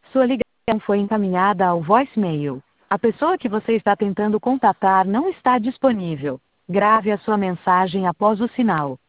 Sua ligação foi encaminhada ao voicemail. A pessoa que você está tentando contatar não está disponível. Grave a sua mensagem após o sinal.